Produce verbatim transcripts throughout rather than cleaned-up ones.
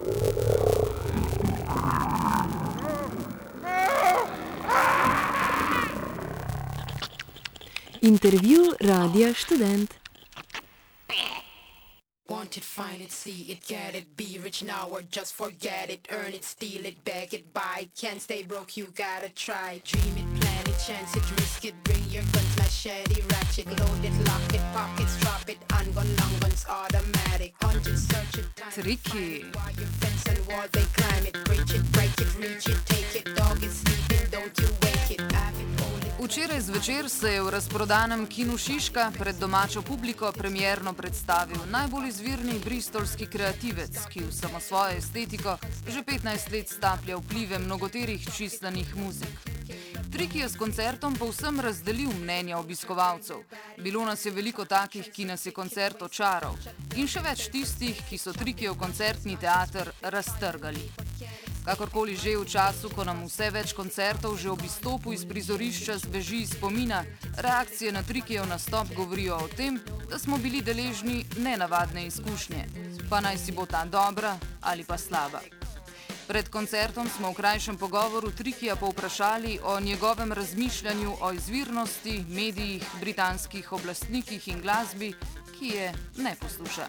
Intervju Radia Študent. Want it, find it, see it, get it, be rich now or just forget it, earn it, steal it, beg it, buy it, can't stay broke, you gotta try, dream it, plan it, chance it, risk it, bring your guns, machete, ratchet, load it, lock it, pockets, drop it, ungun, long guns, automatic, hunt it, search it, time Tricky. it, wire your fence and wall, they climb it, breach it, break it, reach it, take it, dog is sleeping, don't you wake it, have it, hold it. Včeraj zvečer se je v razprodanem kinu Šiška pred domačo publiko premierno predstavil najbolj izvirni bristolski kreativec, ki v samo svojo estetiko že petnajst let staplja vplive mnogoterih čistanih muzik. Triki je s koncertom povsem razdelil mnenja obiskovalcev. Bilo nas je veliko takih, ki nas je koncert očaral, in še več tistih, ki so Trikijev koncertni teater raztrgali. Kakorkoli že, v času, ko nam vse več koncertov že ob izstopu iz prizorišča zbeži iz spomina, reakcije na Trikijev nastop govorijo o tem, da smo bili deležni nenavadne izkušnje, pa naj si bo ta dobra ali pa slaba. Pred koncertom smo v krajšem pogovoru Trikija povprašali o njegovem razmišljanju o izvirnosti, medijih, britanskih oblastnikih in glasbi, ki je ne posluša.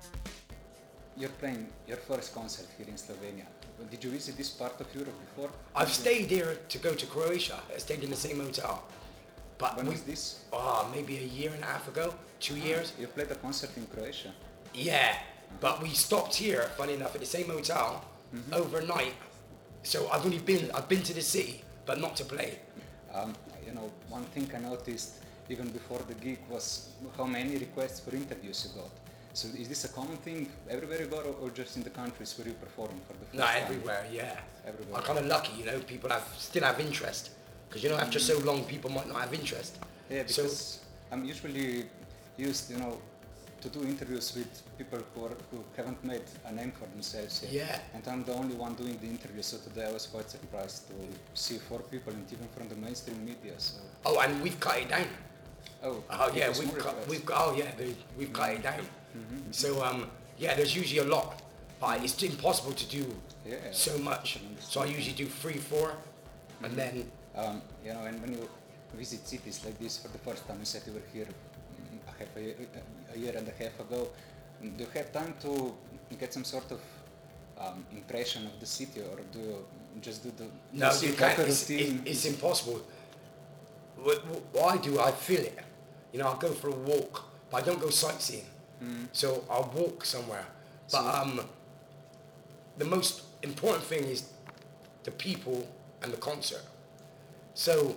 You're playing your first concert here in Slovenia. Did you visit this part of Europe before? I've stayed here to go to Croatia. I stayed in the same hotel. But When we, was this? Oh, maybe a year and a half ago, two years. You played a concert in Croatia? Yeah, but we stopped here, funny enough, at the same hotel Mm-hmm. overnight. So I've only been, I've been to the city, but not to play. Um, you know, one thing I noticed even before the gig was how many requests for interviews you got. So is this a common thing everywhere you go, or, or just in the countries where you perform for the first No, time? everywhere, yeah. Everywhere. I'm kind of lucky, you know, people have still have interest. Because, you know, after so long, people might not have interest. Yeah, So- because I'm usually used, you know, to do interviews with people who, are, who haven't made a name for themselves yet. Yeah. And I'm the only one doing the interview, so today I was quite surprised to see four people, and even from the mainstream media. So. Oh, and we've cut it down. Oh, Oh yeah, it was we've more cut, requests. we've got, oh yeah, they, we've cut it down. Mm-hmm. So um, yeah, there's usually a lot, but it's impossible to do Yeah, so much. I can understand. So I usually do three, four, and then Um, you know, and when you visit cities like this for the first time, you said you were here mm, a, half a, year, a year and a half ago. Do you have time to get some sort of um, impression of the city, or do you just do the no, see you it like can't. a It's, routine? it, it's impossible. What, what I do, I feel it. You know, I'll go for a walk, but I don't go sightseeing. So I'll walk somewhere. But So- um, the most important thing is the people and the concert. So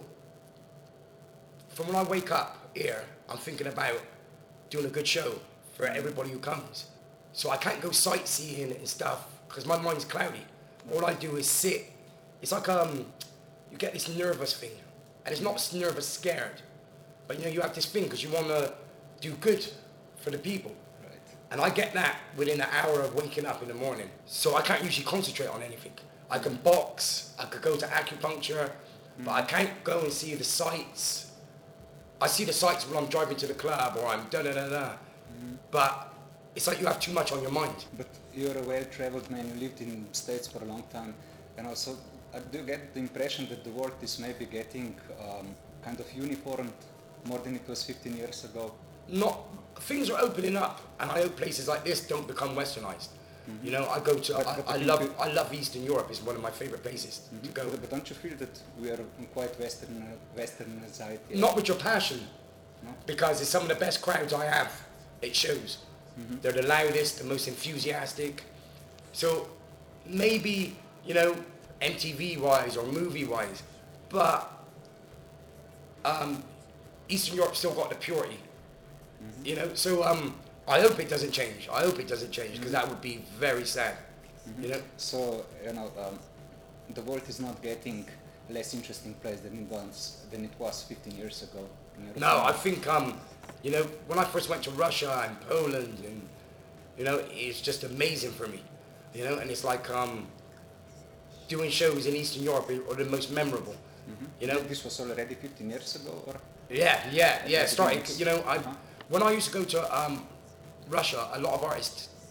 from when I wake up here, I'm thinking about doing a good show for everybody who comes. So I can't go sightseeing and stuff because my mind's cloudy. All I do is sit. It's like um, you get this nervous thing, and it's not nervous scared, but you know you have this thing because you want to do good for the people. Right. And I get that within an hour of waking up in the morning. So I can't usually concentrate on anything. I can box, I could go to acupuncture, but I can't go and see the sights. I see the sights when I'm driving to the club or I'm da da da da. But it's like you have too much on your mind. But you're a well-traveled man. You lived in States for a long time, and also uh, do you get the impression that the world is maybe getting um, kind of uniformed more than it was fifteen years ago? Not things are opening up, and I hope places like this don't become westernized. You know, I go to But- I, but I the love people- I love Eastern Europe. It's one of my favorite places to go. But, but don't you feel that we are in quite Western, uh, Western society? Not with your passion, No? because it's some of the best crowds I have. It shows. They're the loudest, the most enthusiastic. So maybe, you know, M T V wise or movie wise, but um, Eastern Europe still got the purity. You know, so um, I hope it doesn't change. I hope it doesn't change because that would be very sad. You know. So, you know, um, the world is not getting less interesting place than it was than it was fifteen years ago. In your No, I opinion? think um, you know, when I first went to Russia and Poland, and you know, it's just amazing for me. You know, and it's like um, doing shows in Eastern Europe are the most memorable. You know, This was already fifteen years ago, or yeah, yeah, yeah. At the Starting, beginning. you know, I Uh-huh. when I used to go to um, Russia, a lot of artists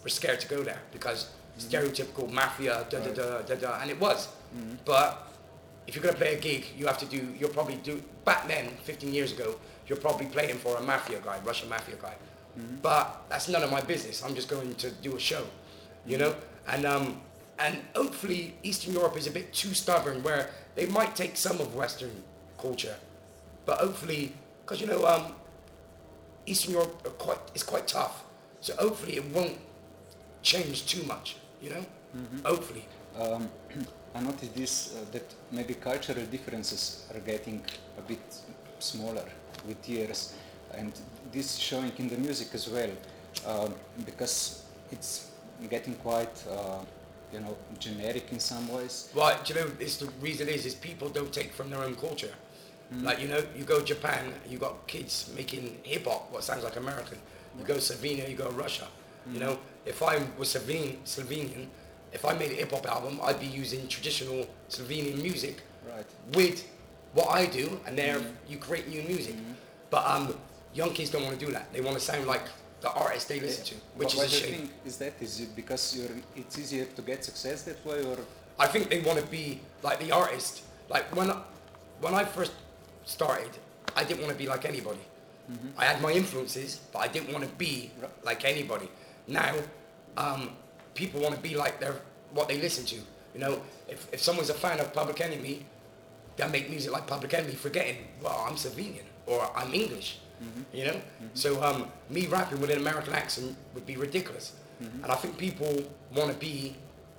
were scared to go there because stereotypical mafia, da da da da da, and it was. Mm-hmm. But if you're gonna play a gig, you have to do. You'll probably do. Back then, fifteen years ago, you're probably playing for a mafia guy, Russian mafia guy. Mm-hmm. But that's none of my business. I'm just going to do a show, you know. And um, and hopefully Eastern Europe is a bit too stubborn, where they might take some of Western culture, but hopefully, because you know, um, Eastern Europe are quite is quite tough. So hopefully it won't change too much, you know. Mm-hmm. Hopefully. Um, I noticed this uh, that maybe cultural differences are getting a bit smaller with years, and this showing in the music as well, uh, because it's getting quite, uh, you know, generic in some ways. Well, do you know, it's the reason is is people don't take from their own culture. Mm. Like, you know, you go to Japan, you got kids making hip hop, what sounds like American. You go to Slovenia, you go to Russia. Mm. You know, if I was Slovenian, Slovenian, if I made a hip hop album, I'd be using traditional Slovenian music, right, with what I do, and there mm. you create new music. Mm. But um, young kids don't want to do that. They want to sound like the artists they listen to, which what, is a shame. What do you think is that? Is it because you're, it's easier to get success that way, or? I think they want to be like the artist. Like when, when I first started, I didn't want to be like anybody. Mm-hmm. I had my influences, but I didn't want to be like anybody. Now, um, people want to be like their what they listen to. You know, if if someone's a fan of Public Enemy, they'll make music like Public Enemy, forgetting, well, I'm Slovenian or I'm English. Mm-hmm. You know, mm-hmm. so um, me rapping with an American accent would be ridiculous. Mm-hmm. And I think people want to be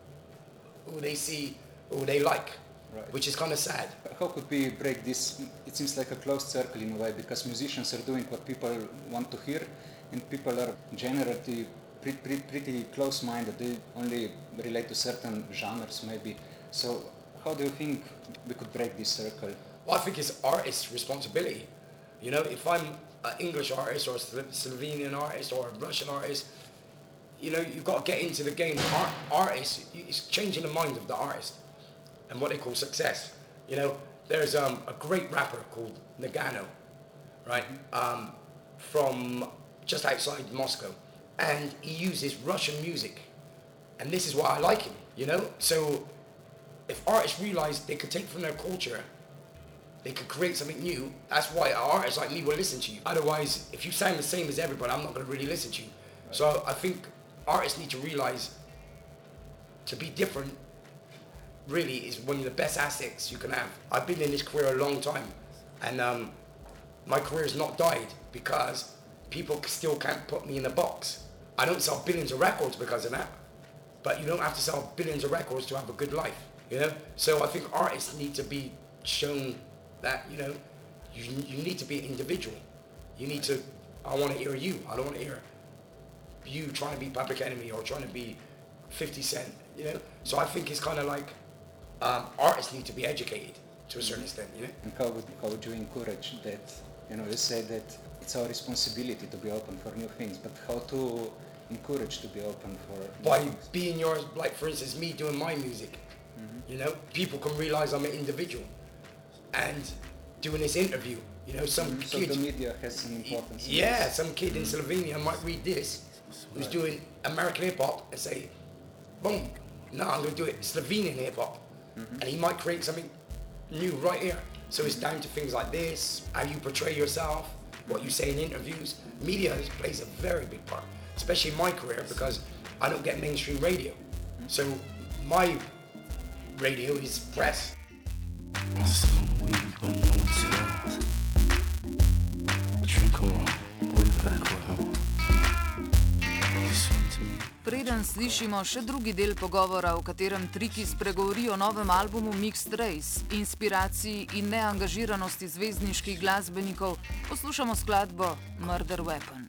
who they see, who they like, right, which is kind of sad. How could we break this? It seems like a closed circle in a way, because musicians are doing what people want to hear, and people are generally pretty, pretty, pretty close-minded. They only relate to certain genres, maybe. So how do you think we could break this circle? Well, I think it's artists' responsibility. You know, if I'm an English artist or a Slovenian artist or a Russian artist, you know, you've got to get into the game. Art, artists, it's changing the mind of the artist and what they call success. You know, there's um, a great rapper called Nagano, right, um, from just outside Moscow, and he uses Russian music, and this is why I like him, you know? So if artists realize they could take from their culture, they could create something new, that's why artists like me will listen to you. Otherwise, if you sound the same as everybody, I'm not going to really listen to you. Right. So I think artists need to realize to be different really is one of the best assets you can have. I've been in this career a long time, and um, my career has not died because people still can't put me in a box. I don't sell billions of records because of that, but you don't have to sell billions of records to have a good life, you know? So I think artists need to be shown that, you know, you, you need to be an individual. You need to, I want to hear you. I don't want to hear you trying to be Public Enemy or trying to be fifty Cent, you know? So I think it's kind of like, um, artists need to be educated to a certain extent, you know? And how would, how would you encourage that? You know, you say that it's our responsibility to be open for new things, but how to encourage to be open for new By things? being yours, like for instance, me doing my music, mm-hmm. you know? People can realize I'm an individual. And doing this interview, you know, some mm-hmm. kid... So the media has an importance. Yeah, some kid in Slovenia might read this, who's right. doing American hip-hop, and say, boom, no, I'm going to do it Slovenian hip-hop. Mm-hmm. And he might create something new right here. So it's down to things like this, how you portray yourself, what you say in interviews. Media plays a very big part, especially in my career, because I don't get mainstream radio. So my radio is press. Preden slišimo še drugi del pogovora, v katerem Triki spregovori o novem albumu Mixed Race, inspiraciji in neangažiranosti zvezdniških glasbenikov, poslušamo skladbo Murder Weapon.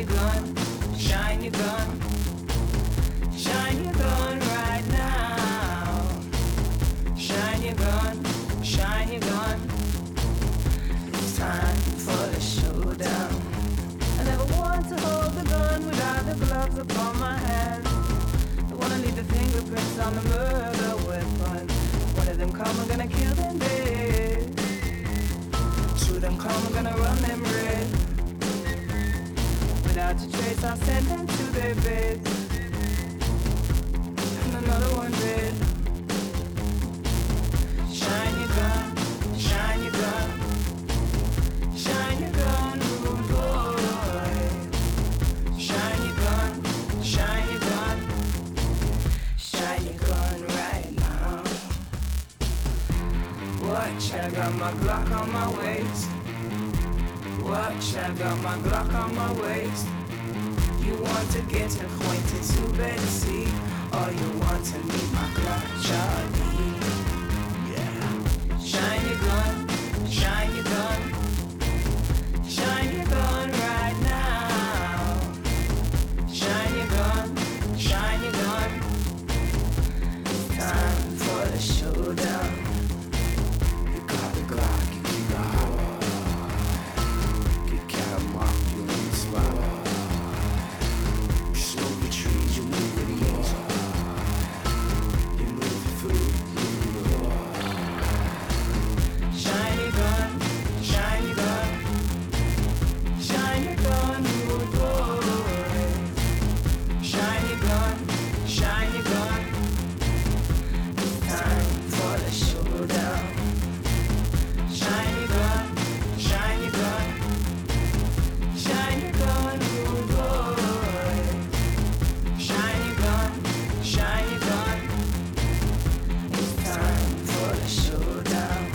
your gun, shine your gun, shine your gun right now. Shine your gun, shine your gun. It's time for the showdown. I never want to hold the gun without the gloves upon my hands. I wanna leave the fingerprints on the murder weapon. One of them come, I'm gonna kill them dead. Two of them come, I'm gonna run them red. Without a trace, I'll send them to their beds. And another one dead. Shine your gun, shine your gun, shine your gun, rude boy. Shine your gun, shine your gun, shine your gun right now. Watch, I got my Glock on my waist. Watch, I got my Glock on my waist. You want to get acquainted to Betsy, or you want to meet my Glock Charlie? Shine your gun, shine your gun, shine your gun right now. Shine your gun, shine your gun. Time for the showdown. You got the Glock, you keep the high. Get cat mock, you in the spot. You smoke the trees, you move with ease. You move the food, you move the water. Shine your gun, shine your gun, shine your gun, rude boy. Shine your gun, shine your gun. It's time for the showdown. Shine your gun, shine your gun, shine your gun, rude boy. Shine your gun, shine your gun. It's time for the showdown.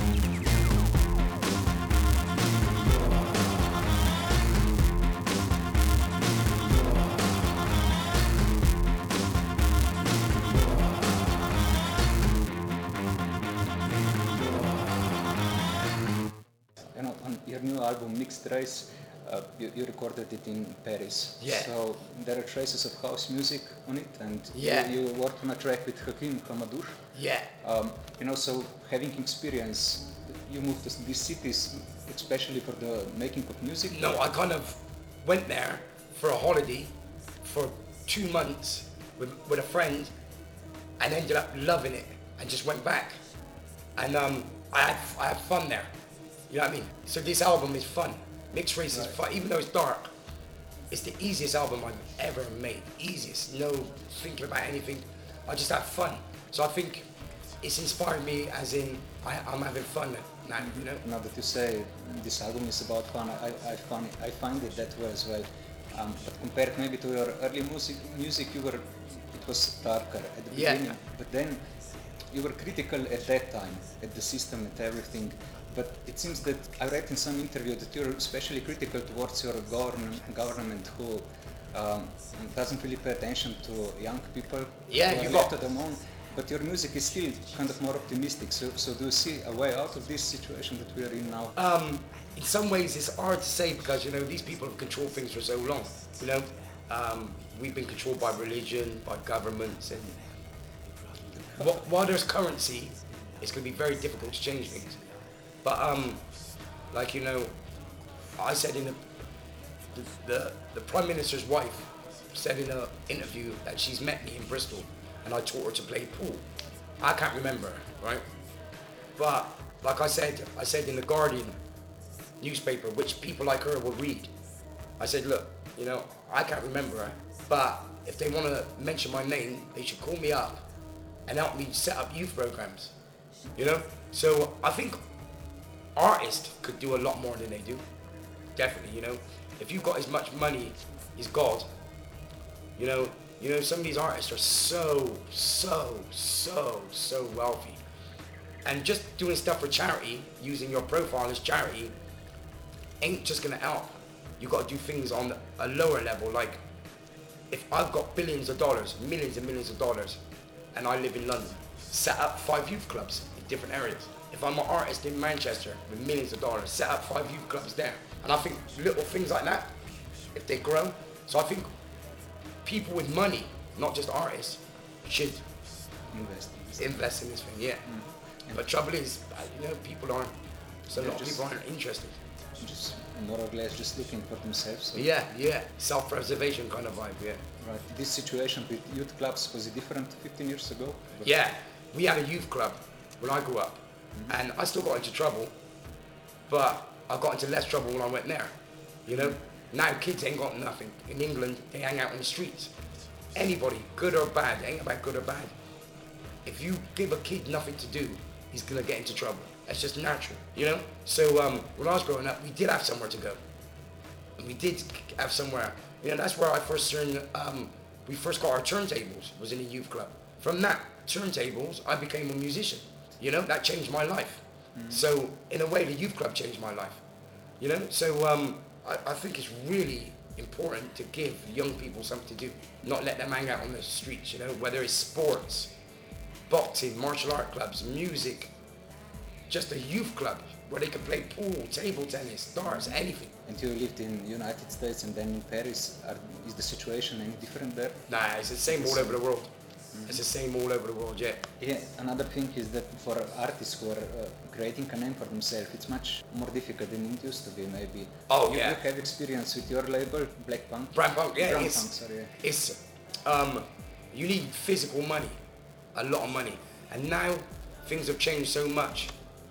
You know, on your new album, Mixed Race, uh, you, you recorded it in Paris. Yeah. So there are traces of house music on it, and Yeah. you, you worked on a track with Hakim Hamadour. Yeah. Um, you know, so having experience, you moved to these cities, especially for the making of music. No, I kind of went there for a holiday for two months with, with a friend and ended up loving it and just went back. And um, I, had, I had fun there. You know what I mean? So this album is fun. Mixed Race is fun. Even though it's dark, it's the easiest album I've ever made. Easiest. No thinking about anything. I just have fun. So I think it's inspired me as in I, I'm having fun now, you know? Now that you say this album is about fun, I, I, find, I find it that way as well. Um, but compared maybe to your early music, music you were, it was darker at the Yeah. beginning. But then you were critical at that time, at the system, at everything. But it seems that I read in some interview that you're especially critical towards your government, government who um, doesn't really pay attention to young people Yeah, who you are got- left at home. But your music is still kind of more optimistic. So, so do you see a way out of this situation that we are in now? Um, in some ways, it's hard to say because, you know, these people have controlled things for so long, you know? Um, we've been controlled by religion, by governments, and wh- while there's currency, it's going to be very difficult to change things. But, um, like, you know, I said in the, the, the, the Prime Minister's wife said in an interview that she's met me in Bristol and I taught her to play pool. I can't remember, right? But like I said, I said in the Guardian newspaper, which people like her will read, I said, look, you know, I can't remember her, but if they want to mention my name, they should call me up and help me set up youth programs, you know? So I think artists could do a lot more than they do, definitely, you know? If you've got as much money as God, you know, you know, some of these artists are so, so, so, so wealthy. And just doing stuff for charity, using your profile as charity, ain't just gonna help. You gotta do things on a lower level, like if I've got billions of dollars, millions and millions of dollars, and I live in London, set up five youth clubs in different areas. If I'm an artist in Manchester with millions of dollars, set up five youth clubs there. And I think little things like that, if they grow, So I think people with money, not just artists, should Invest. in this. invest in this thing, yeah. But trouble is, uh, you know, people aren't, so a Yeah, lot of just- people aren't interested. Just more or less just looking for themselves. So, Yeah, yeah, self-preservation kind of vibe, yeah. Right. This situation with youth clubs, was it different fifteen years ago? But- Yeah, we had a youth club when I grew up, and I still got into trouble, but I got into less trouble when I went there. You know, now kids ain't got nothing. In England, they hang out on the streets. Anybody, good or bad, ain't about good or bad. If you give a kid nothing to do, he's gonna get into trouble. That's just natural, you know. So um, when I was growing up, we did have somewhere to go, and we did have somewhere. You know, that's where I first turned. Um, we first got our turntables. Was in a youth club. From that turntables, I became a musician. You know, that changed my life. So in a way, the youth club changed my life. You know, so um, I, I think it's really important to give young people something to do, not let them hang out on the streets. You know, whether it's sports, boxing, martial art clubs, music, just a youth club where they can play pool, table tennis, darts, anything. And you lived in United States and then in Paris. Are, is the situation any different there? Nah, it's the same all over the world. It's the same all over the world, yeah. Yeah, another thing is that for artists who are uh, creating a name for themselves, it's much more difficult than it used to be, maybe. Oh, you, yeah. You have experience with your label, Black Punk? Brand Punk, yeah, Brand it's, Punk, sorry. it's, um, you need physical money, a lot of money. And now things have changed so much.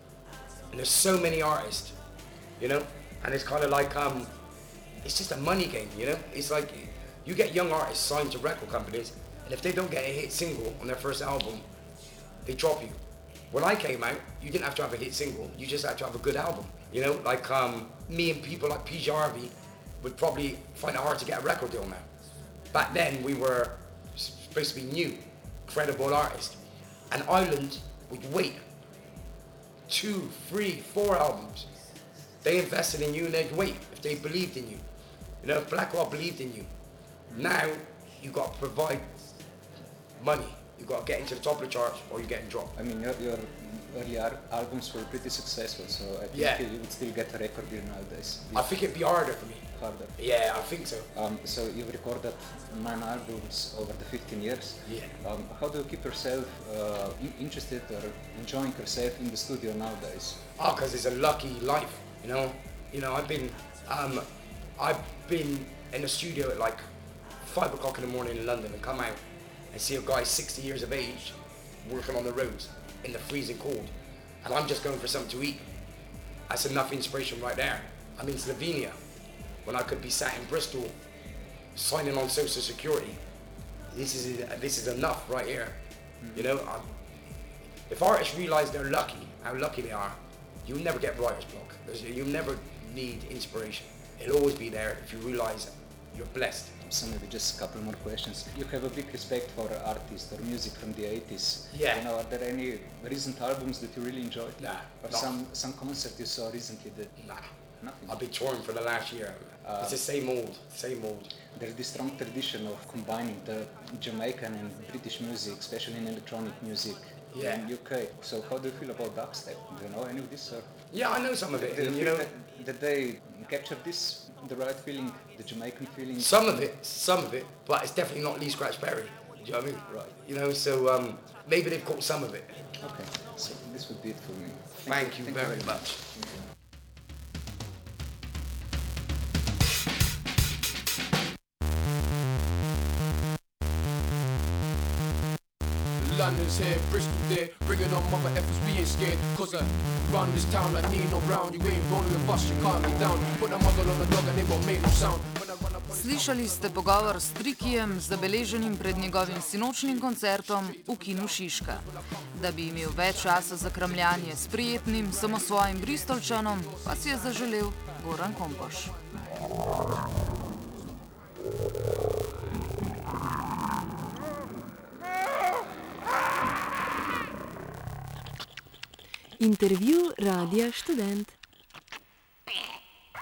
And there's so many artists, you know? And it's kind of like, um, it's just a money game, you know? It's like, you get young artists signed to record companies, and if they don't get a hit single on their first album, they drop you. When I came out, you didn't have to have a hit single, you just had to have a good album. You know, like um, me and people like P J Harvey would probably find it hard to get a record deal now. Back then, we were supposed to be new, credible artists. And Ireland would wait two, three, four albums. They invested in you and they'd wait if they believed in you. You know, if Blackwell believed in you. Now, you got to provide money. You got to get into the top of the charts or you're getting dropped. I mean, your, your early ar- albums were pretty successful, so I think Yeah. you would still get a record deal nowadays. I think it'd be harder for me. Harder. Yeah, I think so. Um, so you've recorded nine albums over the fifteen years. Yeah. Um, how do you keep yourself uh, in- interested or enjoying yourself in the studio nowadays? Oh, because it's a lucky life, you know. You know, I've been, um, I've been in the studio at like five o'clock in the morning in London and come out and see a guy sixty years of age working on the roads in the freezing cold, and I'm just going for something to eat. That's enough inspiration right there. I'm in Slovenia when I could be sat in Bristol signing on Social Security. This is this is enough right here. You know, I'm, if artists realize they're lucky, how lucky they are, you'll never get writer's block. There's- You'll never need inspiration. It'll always be there if you realize you're blessed. So maybe just a couple more questions. You have a big respect for artists or music from the eighties. Yeah. You know, are there any recent albums that you really enjoyed? Nah, Or no. some some concert you saw recently that Nah, nothing? I've been touring for the last year. It's the same old, same old. There's this strong tradition of combining the Jamaican and British music, especially in electronic music Yeah. in U K. So how do you feel about dubstep? Do you know any of this? Or Yeah, I know some of it. do you And, feel you know, that, that they capture this, the right feeling, the Jamaican feeling? some of it, some of it, but it's definitely not Lee Scratch Perry. Do you know what I mean? Right. You know, so um, maybe they've caught some of it. Okay, so this would be it for me. Thank you very much. London's here, Bristol there, bringing on mother effers, we ain't scared. Cause I run this town like Nino Brown. You ain't rolling the bus, you can't be down. Put a muzzle on the dog and they gon' make no sound. When I run up on the Slišali ste pogovor s Trikijem, zabeleženim pred njegovim sinočnim koncertom v kinu Šiška. Da bi imel več časa za kramljanje s prijetnim, samosvojim Bristolčanom, pa si je zaželel Goran Kompoš. Intervju Radia Študent.